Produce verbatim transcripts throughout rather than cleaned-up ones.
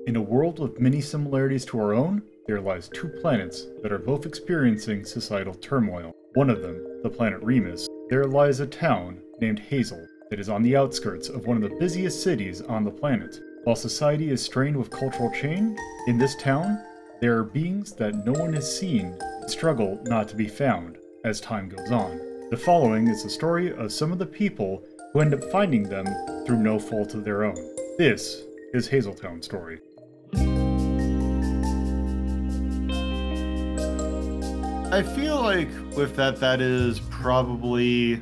In a world with many similarities to our own, there lies two planets that are both experiencing societal turmoil. One of them, the planet Remus, there lies a town named Hazel that is on the outskirts of one of the busiest cities on the planet. While society is strained with cultural change, in this town, there are beings that no one has seen and struggle not to be found as time goes on. The following is the story of some of the people who end up finding them through no fault of their own. This is Hazeltown Story. I feel like with that, that is probably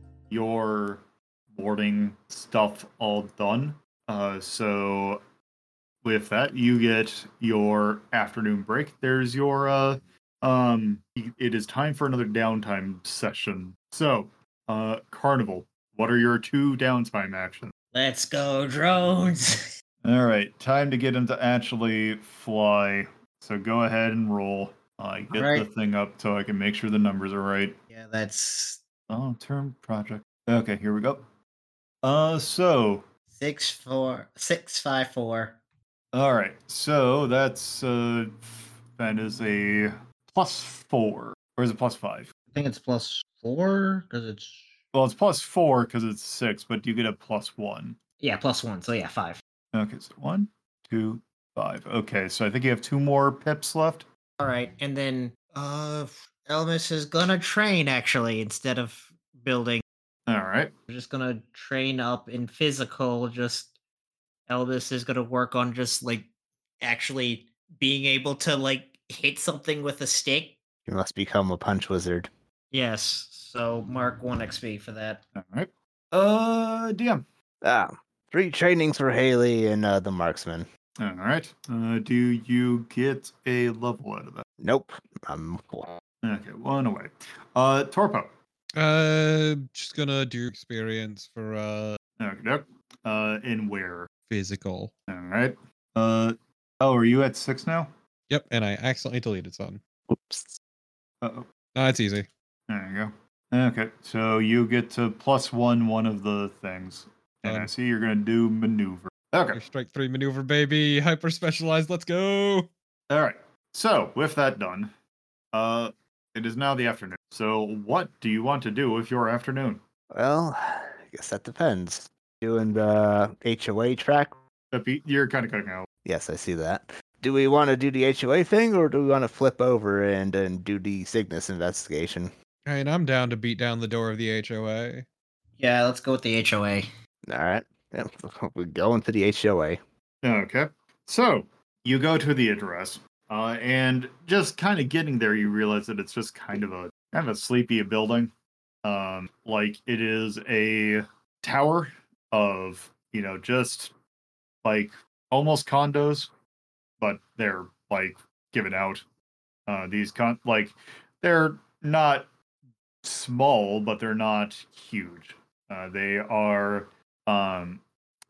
your morning stuff all done. Uh, so with that, you get your afternoon break. There's your, uh, um, it is time for another downtime session. So, uh, Carnival, what are your two downtime actions? Let's go, drones! All right, time to get him to actually fly. So go ahead and roll. I uh, get right. the thing up so I can make sure the numbers are right. Yeah, that's long-term project. Okay, here we go. Uh, so six four six five four. All right, so that's uh, that is a plus four, or is it plus five? I think it's plus four because it's well, it's plus four because it's six, but you get a plus one. Yeah, plus one. So yeah, five. Okay, so one, two, five. Okay, so I think you have two more pips left. All right, and then uh, Elvis is gonna train actually instead of building. All right, we're just gonna train up in physical. Just Elvis is gonna work on just like actually being able to like hit something with a stick. You must become a punch wizard. Yes, so mark one X P for that. All right. Uh, D M. Ah, three trainings for Haley and uh, the marksman. All right. Uh, do you get a level out of that? Nope. I'm okay. One away. Uh, Torpo. Uh, just gonna do experience for uh. Okay. Nope. Uh, in where? Physical. All right. Uh, oh, are you at six now? Yep, and I accidentally deleted some. Oops. Uh oh. No, it's easy. There you go. Okay, so you get to plus one one of the things, and um, I see you're gonna do maneuver. Okay. Strike three maneuver, baby. Hyper specialized. Let's go. All right. So with that done, uh, it is now the afternoon. So what do you want to do with your afternoon? Well, I guess that depends. Doing the H O A track. You're kind of cutting out. Yes, I see that. Do we want to do the H O A thing, or do we want to flip over and and do the Cygnus investigation? I mean, I'm down to beat down the door of the H O A. Yeah, let's go with the H O A. All right. Yeah, we're going to the H O A. Okay. So, you go to the address, uh, and just kind of getting there, you realize that it's just kind of a kind of a sleepy building. Um, like, it is a tower of, you know, just, like, almost condos, but they're, like, given out. Uh, these, con- like, they're not small, but they're not huge. Uh, they are um,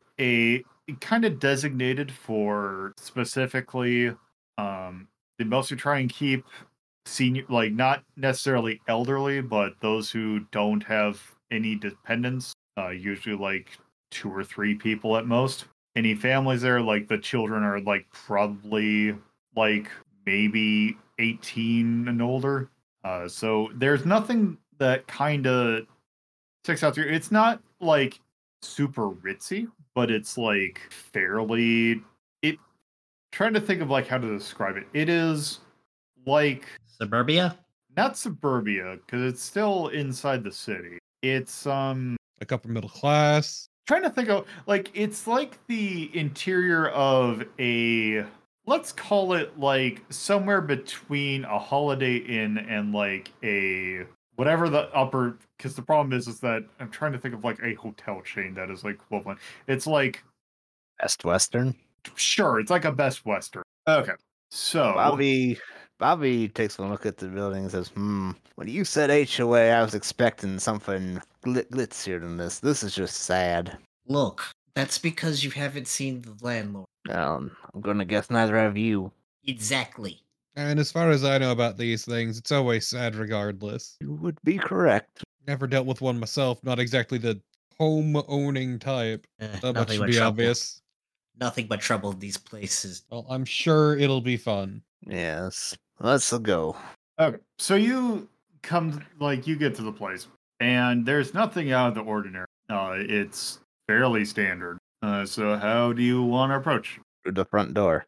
a kind of designated for specifically. Um, they mostly try and keep senior, like not necessarily elderly, but those who don't have any dependents. Uh, usually like two or three people at most. Any families there, like the children are like probably like maybe eighteen and older. Uh, so there's nothing that kind of sticks out to you. It's not like super ritzy, but it's like fairly. It. Trying to think of like how to describe it. It is like suburbia, not suburbia, because it's still inside the city. It's um like upper middle class. Trying to think of like it's like the interior of a. Let's call it like somewhere between a Holiday Inn and like a whatever the upper. Because the problem is, is that I'm trying to think of like a hotel chain that is like equivalent. It's like Best Western. Sure, it's like a Best Western. Okay, so Bobby, Bobby takes a look at the building and says, "Hmm. When you said H O A, I was expecting something glit- glitzier than this. This is just sad." Look, that's because you haven't seen the landlord. Um, I'm gonna guess neither have you. Exactly. And as far as I know about these things, it's always sad regardless. You would be correct. Never dealt with one myself, not exactly the home-owning type. Eh, That much nothing should but be trouble. obvious. nothing but trouble in these places. Well, I'm sure it'll be fun. Yes. Let's go. Okay, so you come, like, you get to the place, and there's nothing out of the ordinary. Uh, it's fairly standard. Uh, so how do you want to approach? Through the front door.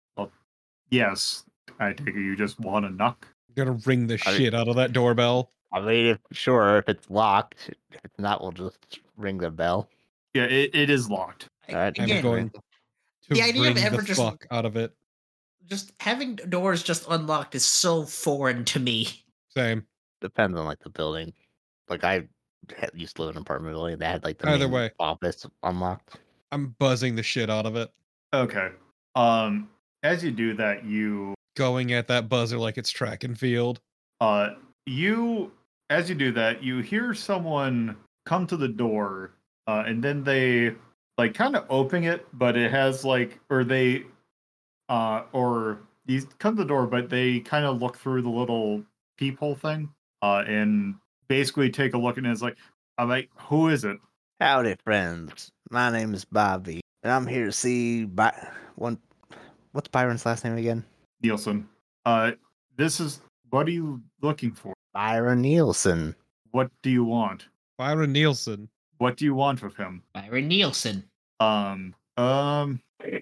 Yes, I take it you just want to knock. Gotta ring the I- shit out of that doorbell. I mean, if, sure, if it's locked. If it's not, we'll just ring the bell. Yeah, it, it is locked. All right. I'm Again, going to the idea of ring ever the just- fuck out of it. just having doors just unlocked is so foreign to me. Same. Depends on like the building. Like I had, used to live in an apartment building that had like the Either main way. office unlocked. I'm buzzing the shit out of it. Okay. Um, as you do that, you Going at that buzzer like it's track and field. uh you as you do that, you hear someone come to the door, uh, and then they like kind of open it, but it has like or they uh or you come to the door, but they kind of look through the little peephole thing, uh, and basically take a look, and it's like, I'm like, who is it? Howdy, friends. My name is Bobby, and I'm here to see By- one. What's Byron's last name again? Nielsen. Uh, this is what are you looking for? Byron Nielsen. What do you want? Byron Nielsen. What do you want of him? Byron Nielsen. Um, um,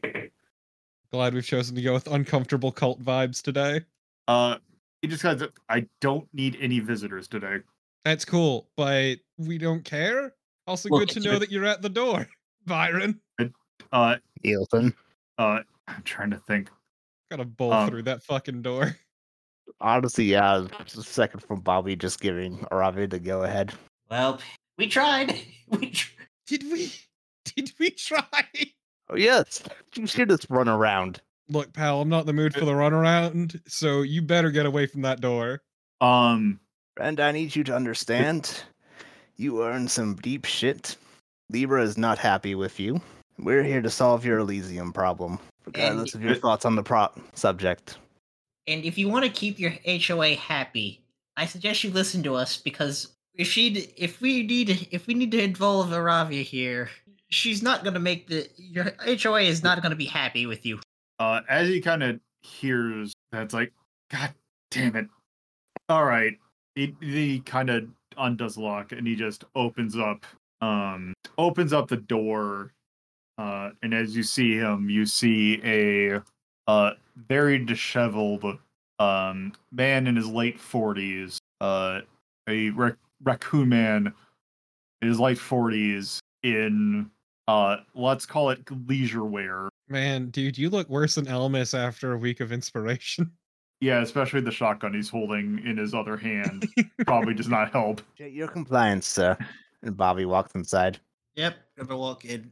Glad we've chosen to go with uncomfortable cult vibes today. uh, he just says, I don't need any visitors today. That's cool, but we don't care. Also, Well, good to it's know your- that you're at the door, Byron. Uh, Nielsen. uh, I'm trying to think. Gotta bowl Um, through that fucking door. Honestly, yeah, just a second from Bobby just giving Aravi the go ahead. Well, we tried. We tr- Did we? Did we try? Oh yes, you should just run around. Look, pal, I'm not in the mood for the runaround, so you better get away from that door. Um, Friend, I need you to understand. You earned some deep shit. Libra is not happy with you. We're here to solve your Elysium problem, regardless of your And- thoughts on the pro- subject. and if you want to keep your H O A happy, I suggest you listen to us because if she, if we need, if we need to involve Aravia here, she's not gonna make the your H O A is not gonna be happy with you. uh, as he kind of hears that's like, God damn it. All right. He, he kind of undoes the lock and he just opens up, um, opens up the door. Uh, and as you see him, you see a, uh, very disheveled, um, man in his late forties, uh, a rac- raccoon man in his late forties in, uh, let's call it leisure wear. Man, dude, you look worse than Elmas after a week of inspiration. Yeah, especially the shotgun he's holding in his other hand probably does not help. Your compliance, sir. And Bobby walks inside. Yep, gonna walk in.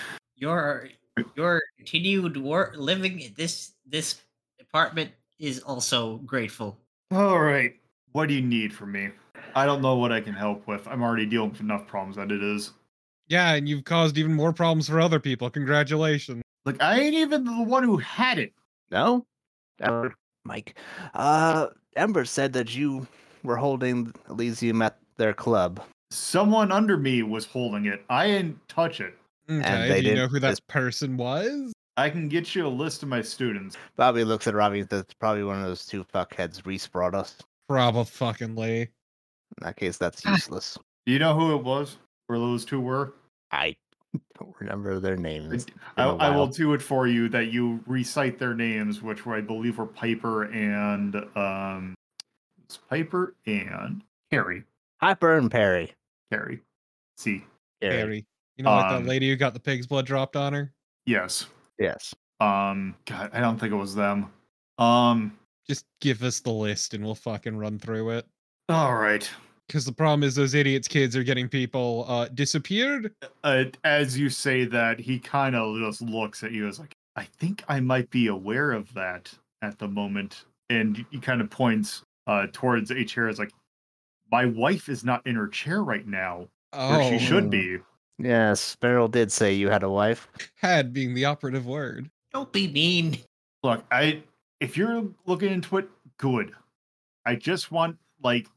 Your your continued work living in this this apartment is also grateful. All right, what do you need from me? I don't know what I can help with. I'm already dealing with enough problems that it is. Yeah, and you've caused even more problems for other people. Congratulations. Like, I ain't even the one who had it. No? Ember, Mike. Uh, Ember said that you were holding Elysium at their club. Someone under me was holding it. I didn't touch it. Okay, they do you know didn't- who that this- person was? I can get you a list of my students. Bobby looks at Robbie and says, it's probably one of those two fuckheads Reese brought us. Probably fucking Lee. In that case, that's useless. Do you know who it was? Where those two were? I don't remember their names. I, Been a I will while. do it for you that you recite their names, which were, I believe were Piper and um, it's Piper and Carrie. Hyper and Perry. Carrie. See, Perry. Harry. You know, like Um, that lady who got the pig's blood dropped on her? yes. Yes. Um, God, I don't think it was them. Um, Just give us the list and we'll fucking run through it. all right. Because the problem is those idiots kids are getting people uh disappeared. Uh, as you say that, he kind of just looks at you as like, I think I might be aware of that at the moment. And he kind of points uh, towards a chair as like, my wife is not in her chair right now, where Oh, she should be. Yes, Beryl did say you had a wife. had being the operative word. Don't be mean. Look, I if you're looking into it, good. I just want like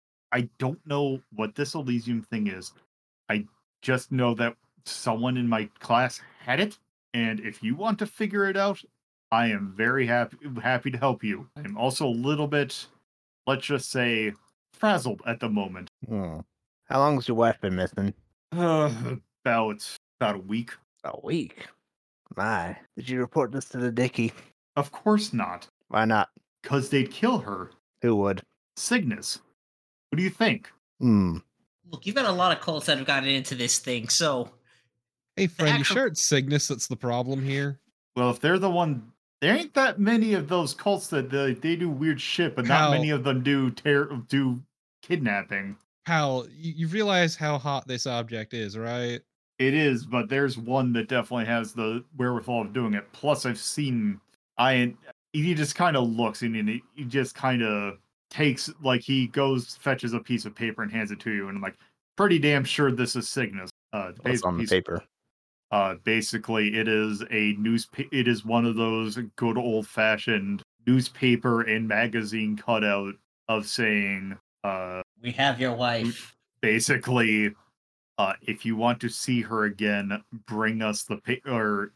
I don't know what this Elysium thing is. I just know that someone in my class had it, And if you want to figure it out, I am very happy happy to help you. I'm also a little bit, let's just say, frazzled at the moment. Hmm. How long's your wife been missing? Uh, about about a week. A week. My. Did you report this to the Dickie? Of course not, Why not? because they'd kill her. Who would? Cygnus. What do you think? Hmm. Look, you've got a lot of cults that have gotten into this thing, so Hey, friend, you actual- sure it's Cygnus that's the problem here? Well, if they're the one, there ain't that many of those cults that they, they do weird shit, but not How- many of them do ter- do kidnapping. Pal, you, you realize how hot this object is, right? It is, but there's one that definitely has the wherewithal of doing it. Plus, I've seen I. He just kind of looks and he, he just kind of takes, like, he goes fetches a piece of paper and hands it to you, and I'm like, pretty damn sure this is Cygnus. Uh, the What's pa- on the piece- paper? Uh, basically, it is a news. It is one of those good old fashioned newspaper and magazine cutout of saying, uh, we have your wife. basically, uh, if you want to see her again, bring us the pa- or,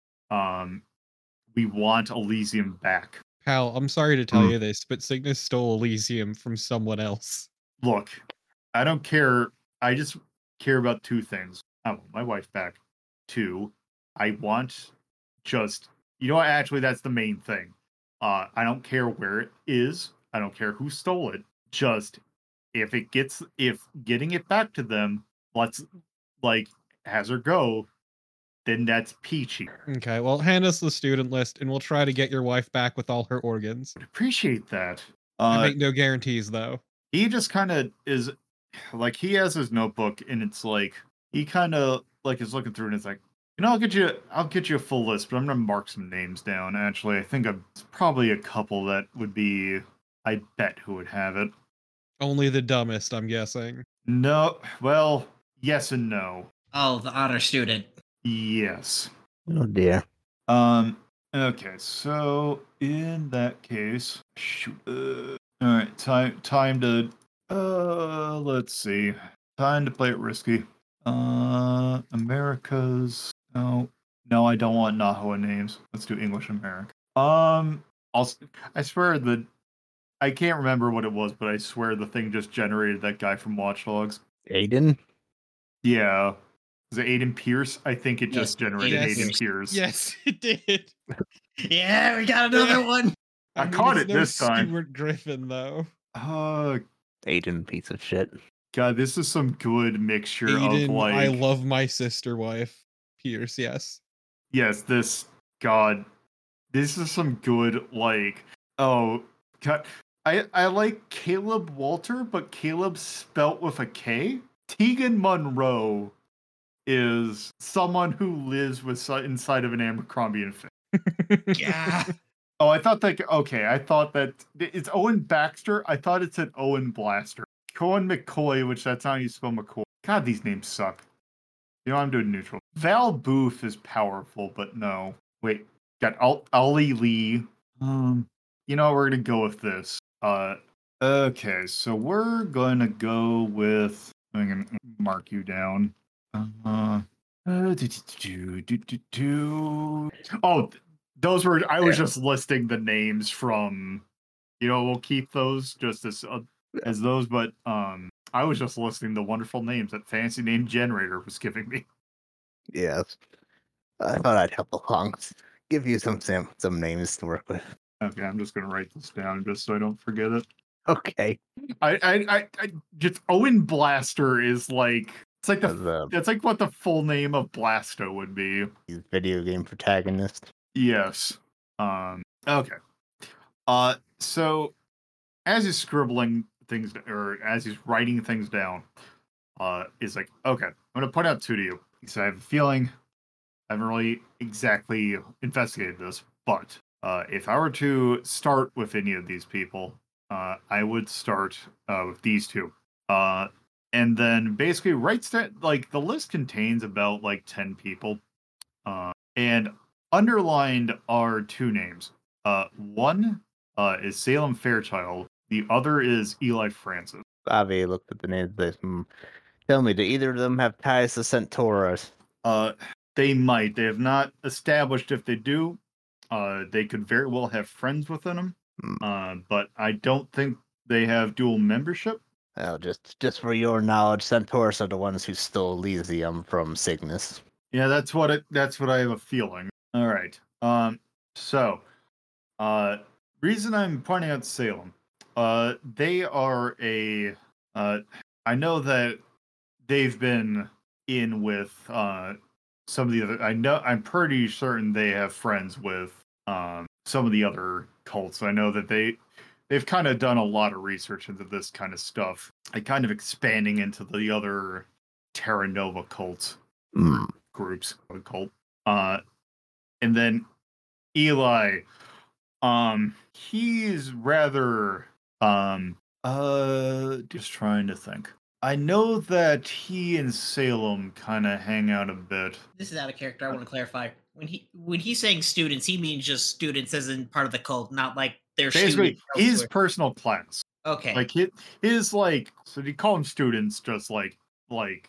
um, we want Elysium back. Pal, I'm sorry to tell Hmm. you this, but Cygnus stole Elysium from someone else. Look, I don't care. I just care about two things. I want my wife back. Two, I want just, you know what? Actually, that's the main thing. Uh, I don't care where it is. I don't care who stole it. Just if it gets, if getting it back to them, let's like has her go, then that's peachy. Okay, well, hand us the student list and we'll try to get your wife back with all her organs. I'd appreciate that. I Uh, make no guarantees, though. he just kind of is like, he has his notebook and it's like he kind of like is looking through and it's like, you know, I'll get you I'll get you a full list, but I'm gonna mark some names down. Actually, I think I'm, it's probably a couple that would be, I bet, who would have it. Only the dumbest, I'm guessing. No, well, yes and no. Oh, the honor student. Yes. Oh dear. Um. Okay. So in that case, shoot. Uh, all right. Time. Time to. Uh. Let's see. Time to play it risky. Uh. America's. No. No. I don't want Nahua names. Let's do English America. Um. I'll. s- I swear that. I can't remember what it was, but I swear the thing just generated that guy from Watch Dogs. Aiden? Yeah. Was it Aiden Pierce? I think it Yes, just generated Aiden Aiden Pierce. Pierce. Yes, it did. Yeah, we got another one. I caught it's it no this time. Stuart Griffin, though. Oh, Aiden, piece of shit. God, this is some good mixture Aiden, of like. I love my sister wife. Pierce, yes. Yes, this. God, this is some good like. Oh, God. I I like Caleb Walter, but Caleb spelt with a K. Tegan Monroe is someone who lives with inside of an Abercrombie and Fitch. Yeah. Oh, I thought that. Okay, I thought that it's Owen Baxter. I thought it said Owen Blaster. Cohen McCoy, which that's how you spell McCoy. God, these names suck. You know, I'm doing neutral. Val Booth is powerful, but no. Wait, got Al- Ollie Lee. Um, you know, we're gonna go with this. Uh, okay, so we're gonna go with. I'm gonna mark you down. Uh, uh, do, do, do, do, do. Oh, those were. I was just listing the names from. You know, we'll keep those just as uh, as those, but um, I was just listing the wonderful names that Fancy Name Generator was giving me. Yes. I thought I'd help along. Give you some some, some names to work with. Okay, I'm just gonna write this down just so I don't forget it. Okay. I, I, I, I just Owen Blaster is like it's like the As a it's like what the full name of Blasto would be. video game protagonist. Yes. Um. Okay. Uh. So, as he's scribbling things, or as he's writing things down, uh, is like, okay, I'm gonna point out two to you because I have a feeling I haven't really exactly investigated this, but uh, if I were to start with any of these people, uh, I would start uh, with these two. Uh, and then basically write st- like the list contains about like ten people. Uh, and underlined are two names. Uh, one uh, is Salem Fairchild. The other is Eli Francis. Avi looked at the names. This. Hmm. Tell me, do either of them have ties to Centaurus? Uh, they might. They have not established if they do. Uh, they could very well have friends within them, Hmm. uh, but I don't think they have dual membership. Well, just just for your knowledge, Centaurus are the ones who stole Elysium from Cygnus. Yeah, that's what it. That's what I have a feeling. All right. Um. So, uh, reason I'm pointing out Salem, uh, they are a. Uh, I know that they've been in with uh some of the other. I know. I'm pretty certain they have friends with um some of the other cults. I know that they they've kind of done a lot of research into this kind of stuff. And kind of expanding into the other Terra Nova cults. Hmm. Groups cult. Uh, and then Eli, um, he's rather um uh just trying to think. I know that he and Salem kind of hang out a bit. This is out of character. I want to clarify. When he when he's saying students, he means just students as in part of the cult, not like they're Basically, students his elsewhere. personal class. Okay. Like his, his like so you call them students just like like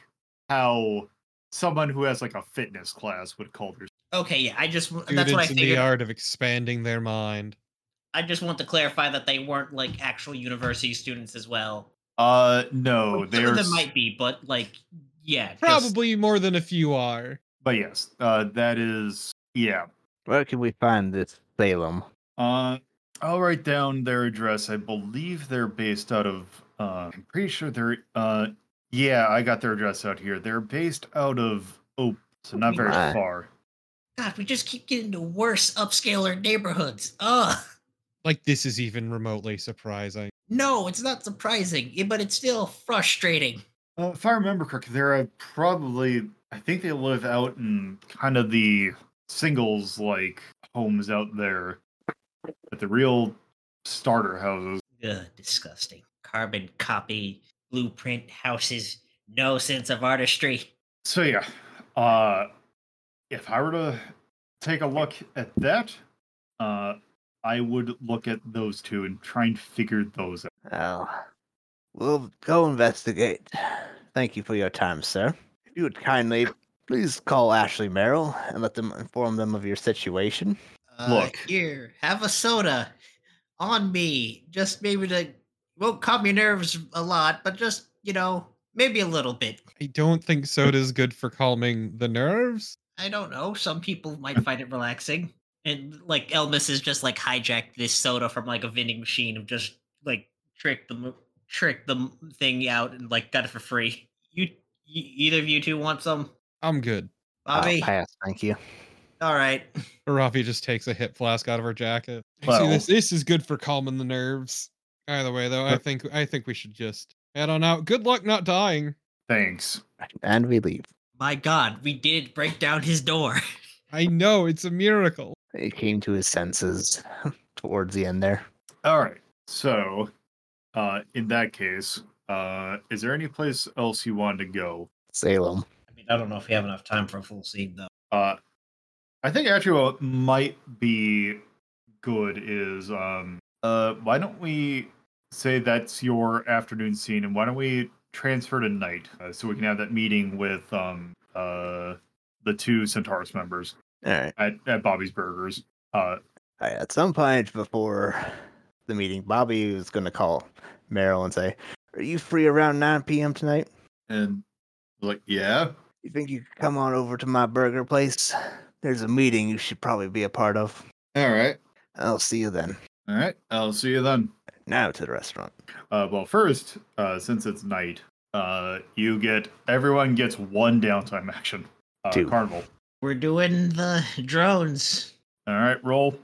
how someone who has like a fitness class would call their Okay, yeah. I just that's Students what I in the figured. art of expanding their mind. I just want to clarify that they weren't like actual university students as well. uh no, Like, some of they're them s- might be, but like, yeah, just- Probably more than a few are. but yes, uh that is yeah. Where can we find this Salem? Uh, I'll write down their address. I believe they're based out of. Uh, I'm pretty sure they're. Uh, yeah, I got their address out here. They're based out of Oak, so not very My. far. God, we just keep getting to worse upscaler neighborhoods. Ugh. Like this is even remotely surprising. No, it's not surprising, eh, but it's still frustrating. Uh, if I remember correctly, they're uh, probably. I think they live out in kind of the singles like homes out there, but the real starter houses. Ugh, disgusting. Carbon copy, blueprint houses, no sense of artistry. So yeah, uh, if I were to take a look at that, uh, I would look at those two and try and figure those out. Oh, we'll go investigate. Thank you for your time, sir. If you would kindly please call Ashley Merrill and let them inform them of your situation. Uh, Look. Here, have a soda. On me. Just maybe to. Won't calm your nerves a lot, but just, you know, maybe a little bit. I don't think soda's good for calming the nerves. I don't know. Some people might find it relaxing. And like Elmas has just like hijacked this soda from like a vending machine and just like tricked the mo- tricked the m- thing out and like got it for free. You, you either of you two want some? I'm good. I'll Bobby? pass, thank you. All right. Rafi just takes a hip flask out of her jacket. See, Well- this this is good for calming the nerves. Either way, though, I think I think we should just head on out. Good luck not dying. Thanks. And we leave. My God, we did break down his door. I know it's a miracle. He came to his senses towards the end there. All right. So, uh, in that case, uh, is there any place else you want to go? Salem. I mean, I don't know if we have enough time for a full scene though. Uh, I think actually what might be good is um, uh, why don't we say that's your afternoon scene, and why don't we transfer to night uh, so we can have that meeting with um uh the two Centaurus members All right. at, at Bobby's Burgers. Uh, All right. At some point before the meeting, Bobby was going to call Meryl and say, "Are you free around nine p.m. tonight? and like, yeah, You think you could come on over to my burger place? There's a meeting you should probably be a part of. all right, I'll see you then." all right. I'll see you then. Now to the restaurant. Uh, well, first, uh, since it's night, uh, you get everyone gets one downtime action. Uh, Two. Carnival. We're doing the drones. All right, roll.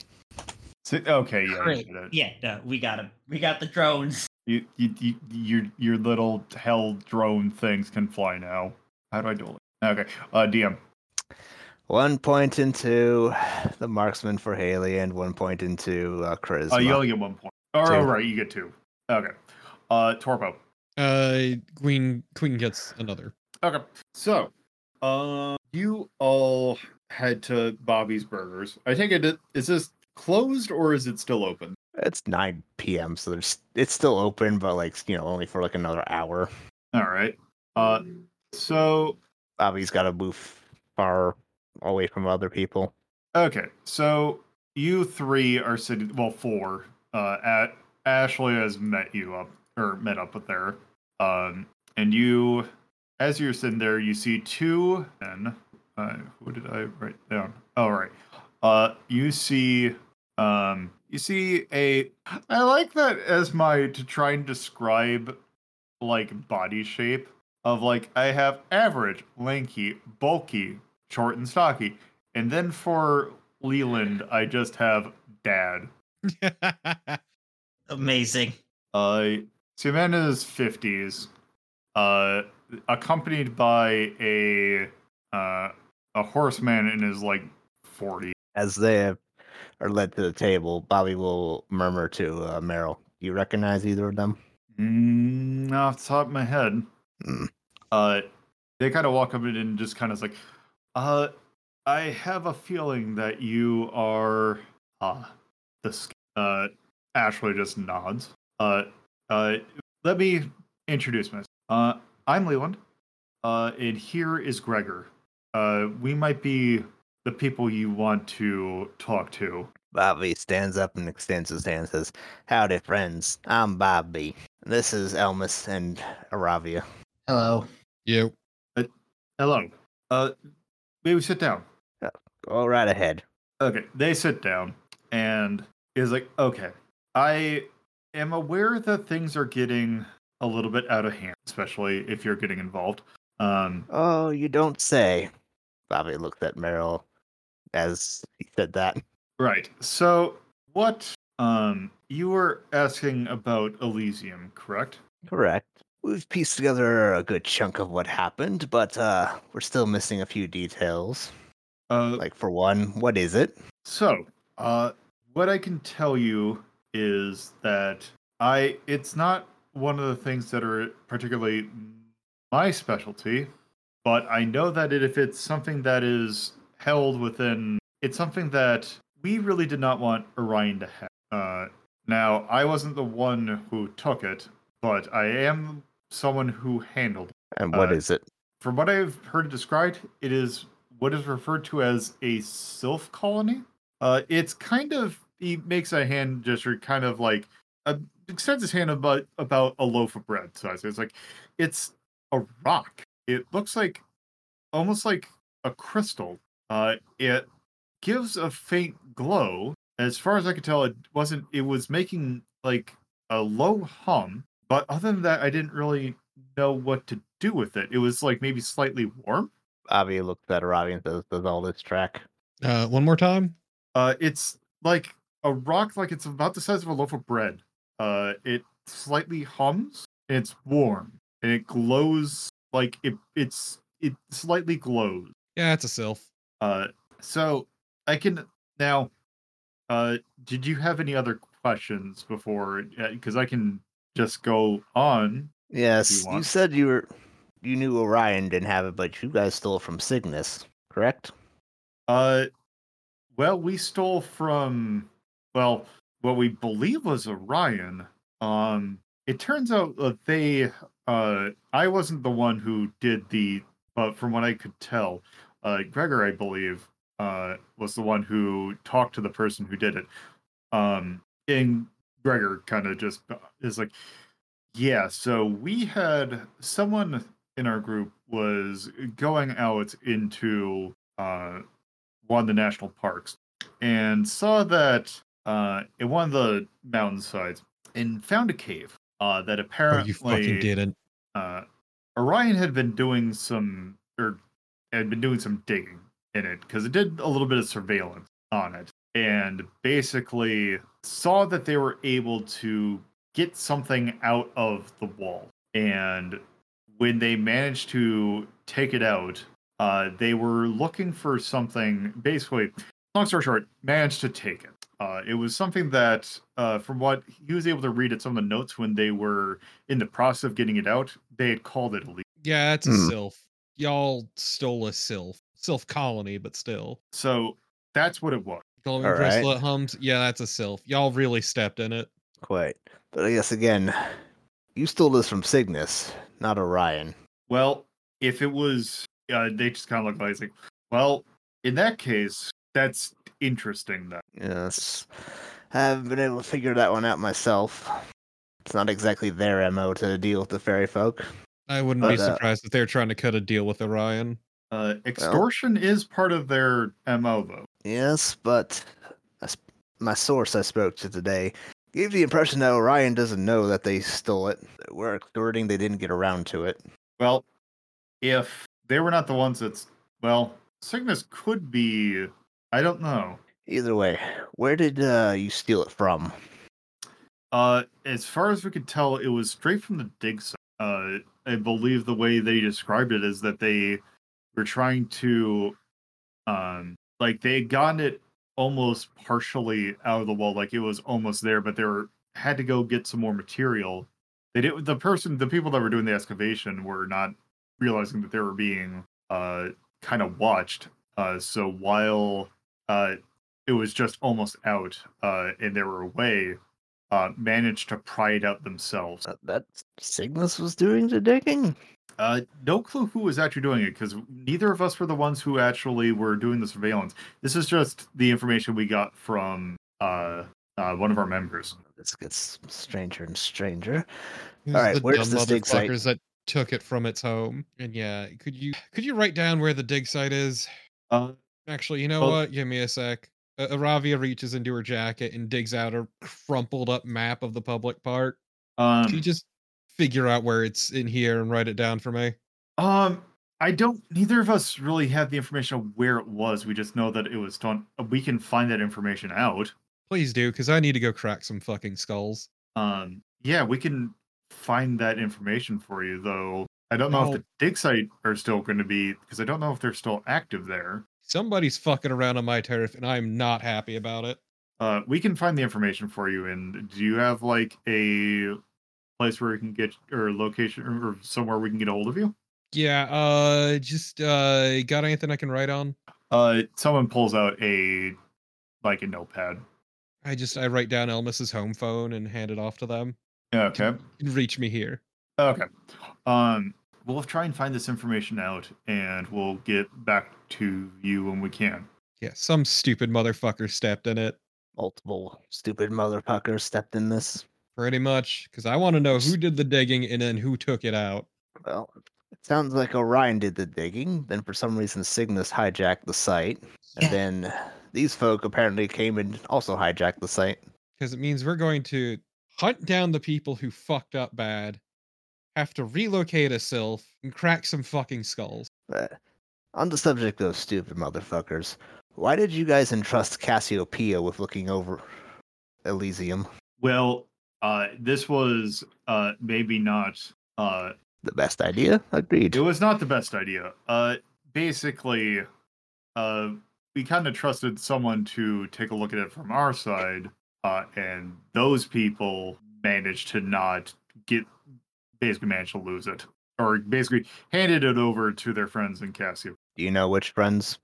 Si- Okay, yeah, you Great. did it. Yeah, no, we got him. We got the drones. You, you, you, your, your little hell drone things can fly now. How do I do it? Okay, uh, D M. One point into the marksman for Haley and one point into uh, charisma. Oh, you only get one point. Oh, Two. oh, right, you get two. Okay. Uh, Torpo. Uh, Queen Queen gets another. Okay. So, uh, you all head to Bobby's Burgers. I think it is this closed or is it still open? It's nine p.m., so there's it's still open, but like you know, only for like another hour. All right. Uh, so Bobby's got to move far away from other people. Okay, so you three are sitting, well, four. Uh, at Ashley has met you up or met up with there, um, and you, as you're sitting there, you see two men. Uh, what did I write down? Oh, right. Uh, you see, um, you see a. I like that as my to try and describe like body shape of like I have average, lanky, bulky, short and stocky, and then for Leland, I just have dad. Amazing. Uh, Simena's fifties, uh, accompanied by a uh, a horseman in his like forties. As they are led to the table, Bobby will murmur to uh, Meryl, "Do you recognize either of them?" Mm, off the top of my head, Mm. uh, they kind of walk up and just kind of like, uh, I have a feeling that you are, uh, the, sc- uh, Ashley just nods. Uh, uh, let me introduce myself. Uh, I'm Leland, uh, and here is Gregor. Uh, we might be the people you want to talk to. Bobby stands up and extends his hand and says, "Howdy, friends. I'm Bobby. This is Elmas and Aravia." Hello. Yep. Uh, hello. Uh, maybe sit down. Go right ahead. Okay, they sit down, and is like, okay, I am aware that things are getting a little bit out of hand, especially if you're getting involved. Um, Oh, you don't say. Bobby looked at Meryl as he said that. right. So, what? Um, you were asking about Elysium, correct? Correct. We've pieced together a good chunk of what happened, but uh, we're still missing a few details. Uh, Like, for one, what is it? So, uh, what I can tell you is that I it's not one of the things that are particularly my specialty, but I know that it, if it's something that is held within, it's something that we really did not want Orion to have. Uh, now, I wasn't the one who took it, but I am someone who handled it. And what Uh, is it? From what I've heard described, it is what is referred to as a sylph colony. Uh, it's kind of he makes a hand gesture, kind of like uh, extends his hand about about a loaf of bread size. It's like it's a rock. It looks like almost like a crystal. Uh, it gives a faint glow. As far as I could tell, it wasn't. It was making like a low hum, but other than that, I didn't really know what to do with it. It was like maybe slightly warm. Bobby looked at Aravia and says, "Does all this track?" Uh, one more time. Uh, it's like a rock, like it's about the size of a loaf of bread. Uh, it slightly hums. And it's warm and it glows like it. It's it slightly glows. Yeah, it's a sylph. Uh, so I can now. Uh, did you have any other questions before? Because I can just go on. Yes, You you, want? said you were you knew Orion didn't have it, but you guys stole it from Cygnus, correct? Uh, well, we stole from well, what we believe was Orion. Um, it turns out that they. Uh, I wasn't the one who did the, but from what I could tell, uh, Gregor, I believe, uh, was the one who talked to the person who did it. Um, and Gregor kind of just is like, yeah. So we had someone in our group was going out into uh one of the national parks and saw that uh in one of the mountainsides and found a cave uh that Oh, apparently you fucking didn't. uh Orion had been doing some or had been doing some digging in it because it did a little bit of surveillance on it and basically saw that they were able to get something out of the wall. And when they managed to take it out, uh, they were looking for something. Basically, long story short, managed to take it. Uh, it was something that, uh, from what he was able to read at some of the notes when they were in the process of getting it out, they had called it a leak. Yeah, it's a Hmm. sylph. Y'all stole a sylph. Sylph colony, but still. So that's what it was. Call me All crystal right. it hums. Yeah, that's a sylph. Y'all really stepped in it. Quite. But I guess again, you stole this from Cygnus, not Orion. Well, if it was, uh, they just kind of looked like, it's like, Well, in that case, that's interesting then. Yes. I haven't been able to figure that one out myself. It's not exactly their M O to deal with the fairy folk. I wouldn't be But, uh, surprised if they're trying to cut a deal with Orion. Uh, extortion is part of their M O, though. Yes, but I sp- my source I spoke to today gave the impression that Orion doesn't know that they stole it. We're extorting, they didn't get around to it. Well, if they were not the ones that's, well, Cygnus could be, I don't know. Either way, where did uh, you steal it from? Uh, as far as we could tell, it was straight from the dig site. Uh, I believe the way they described it is that they were trying to, um, like they had gotten it almost partially out of the wall, like it was almost there, but they were had to go get some more material. They did the person, the people that were doing the excavation were not realizing that they were being uh kind of watched. Uh, so while uh it was just almost out, uh, and they were away, uh, managed to pry it out themselves. Uh, that Cygnus was doing the digging? Uh, no clue who was actually doing it because neither of us were the ones who actually were doing the surveillance. This is just the information we got from uh, uh, one of our members. This gets stranger and stranger. Who's All right, the where's dumb this dig site? motherfuckers that took it from its home? And yeah, could you could you write down where the dig site is? Uh, Actually, you know Well- what? Give me a sec. Uh, Aravia reaches into her jacket and digs out a crumpled up map of the public park. um, Can you just figure out where it's in here and write it down for me? um, I don't. Neither of us really have the information of where it was. We just know that it was done. We can find that information out. Please do, because I need to go crack some fucking skulls. Um, yeah, we can find that information for you, though. I don't know No. if the dig site are still going to be because I don't know if they're still active there. Somebody's fucking around on my turf, and I'm not happy about it. Uh, we can find the information for you. And do you have like a place where we can get or location or somewhere we can get a hold of you? Yeah, uh, just uh, got anything I can write on? Uh, someone pulls out a like a notepad. I just I write down Elmas's home phone and hand it off to them. Okay. You can reach me here. Okay. Um, we'll try and find this information out, and we'll get back to you when we can. Yeah, some stupid motherfucker stepped in it. Multiple stupid motherfuckers stepped in this. Pretty much, because I want to know who did the digging and then who took it out. Well, it sounds like Orion did the digging. Then for some reason Cygnus hijacked the site. Yeah. And then these folk apparently came and also hijacked the site. Because it means we're going to hunt down the people who fucked up bad, have to relocate a sylph, and crack some fucking skulls. But on the subject of stupid motherfuckers, why did you guys entrust Cassiopeia with looking over Elysium? Well, uh, this was uh maybe not uh The best idea? Agreed. it was not the best idea. Uh, basically, uh, we kind of trusted someone to take a look at it from our side, uh, and those people managed to not get, basically managed to lose it, or basically handed it over to their friends in Casio. Do you know which friends?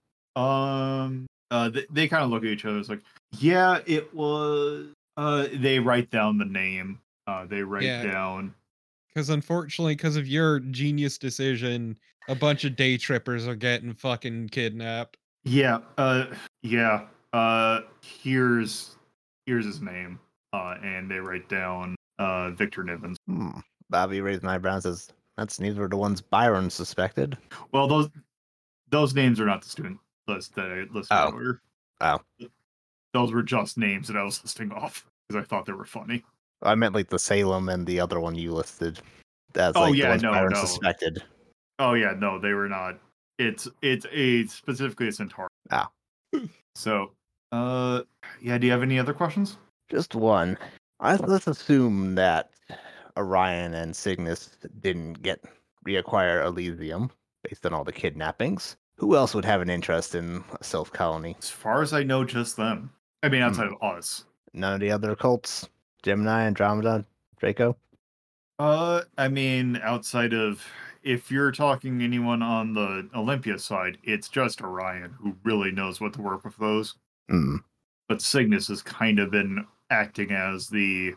Um, uh, they, they kind of look at each other. It's like, yeah, it was. Uh, they write down the name. Uh, they write Yeah. down. Because unfortunately, because of your genius decision, a bunch of day trippers are getting fucking kidnapped. Yeah, uh, yeah. Uh, here's here's his name. Uh, and they write down uh Victor Nivens. Hmm. Bobby raised an eyebrow and says, that's neither of the ones Byron suspected. Well, those those names are not the student list that I listed Oh. earlier. Oh. Those were just names that I was listing off because I thought they were funny. I meant like the Salem and the other one you listed. That's Oh, like yeah, the ones no, Byron no. suspected. Oh yeah, no, they were not. It's it's a specifically a Centaur. Ah. So, uh, yeah. Do you have any other questions? Just one. I let's assume that Orion and Cygnus didn't get reacquire Elysium based on all the kidnappings. Who else would have an interest in a Sylph colony? As far as I know, just them. I mean, outside Hmm. of us. None of the other cults? Gemini, Andromeda, Draco? Uh, I mean, outside of if you're talking anyone on the Olympia side, it's just Orion who really knows what to work with those. Hmm. But Cygnus has kind of been acting as the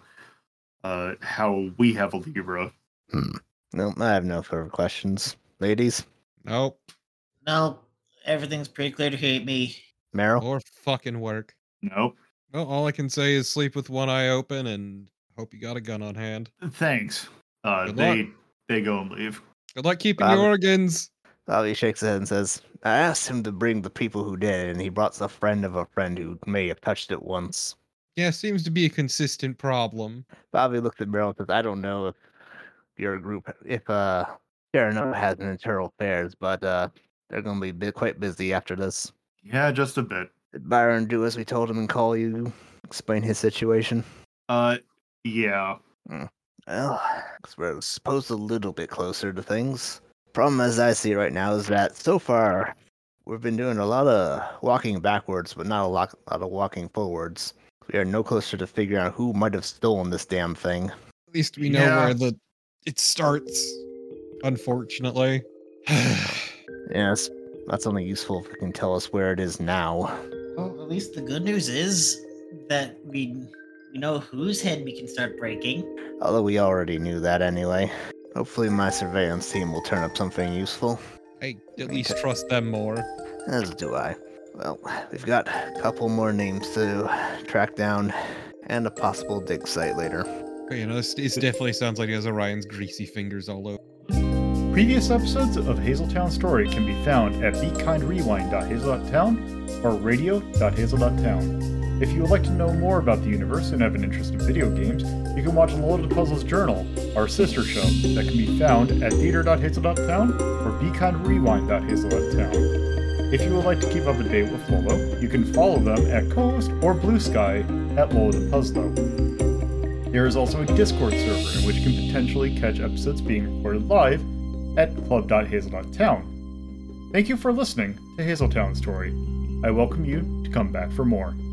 uh how we have a Libra. Hmm. No, I have no further questions. Ladies? Nope. No, everything's pretty clear to hate me. Meryl? Or fucking work. Nope. Well, all I can say is sleep with one eye open and hope you got a gun on hand. Thanks. Uh, Good they luck. they go and leave. Good luck keeping Um, your organs. Bobby shakes his head and says, I asked him to bring the people who did, and he brought a friend of a friend who may have touched it once. Yeah, seems to be a consistent problem. Bobby looks at Meryl and says, I don't know if your group, if uh, Sharon has an internal affairs, but uh, they're going to be bit, quite busy after this. Yeah, just a bit. Did Byron do as we told him and call you, explain his situation? Uh, yeah. Well, 'cause we're supposed a little bit closer to things. Problem as I see it right now is that so far we've been doing a lot of walking backwards, but not a lot, lot of walking forwards. We are no closer to figuring out who might have stolen this damn thing. At least we know Yeah. where the it starts. Unfortunately. Yes, that's only useful if it can tell us where it is now. Well, at least the good news is that we we know whose head we can start breaking. Although we already knew that anyway. Hopefully my surveillance team will turn up something useful. I at least trust them more. As do I. Well, we've got a couple more names to track down and a possible dig site later. But, you know, this, this definitely sounds like it has Orion's greasy fingers all over. Previous episodes of Hazeltown Story can be found at bekindrewind dot hazel dot town or radio dot hazel dot town. If you would like to know more about the universe and have an interest in video games, you can watch Loaded Puzzles Journal, our sister show, that can be found at theater dot hazel dot town or bekindrewind dot hazel dot town. If you would like to keep up to date with Lolo, you can follow them at Co-host or Blue Sky at Loaded Puzzlo. There is also a Discord server in which you can potentially catch episodes being recorded live at club dot hazel dot town. Thank you for listening to Hazeltown Story. I welcome you to come back for more.